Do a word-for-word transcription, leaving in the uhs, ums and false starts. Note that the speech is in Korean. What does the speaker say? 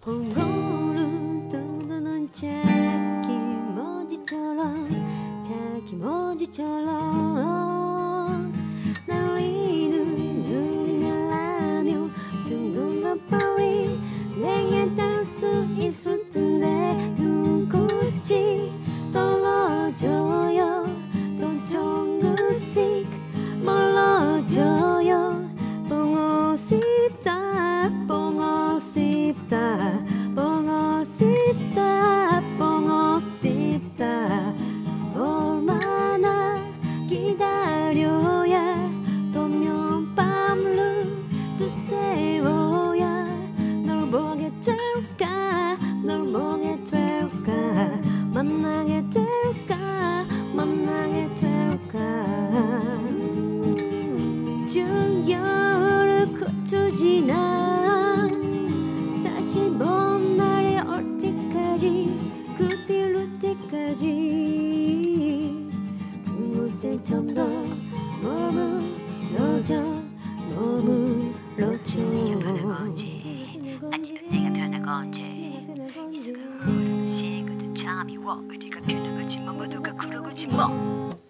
번거로 떠도는 자기 먼지처럼 자기 먼지처럼 날리는 눈이 날라며 둥근 것벌이 내게 닿을 수 있을 텐데 눈꽃이 떨어져요 또 조금씩 멀어져요 보고 싶다 보고 싶다 보고 싶다 보고 싶다 얼마나 기다려야 또면 밤을 두세워야 널 보게 될까 널 보게 될까 만나게 될까 만나게 될까 주여를 거쳐 지나 다시 봄 날이 올 때까지 그 빌울 때까지 그곳에 점더 머물러져 머물러져 변한 건지 아니면 내가 변한 건지 이제가 흐르는 시간도 참 미워 우리가 변한 거지 뭐 모두가 그러고지 뭐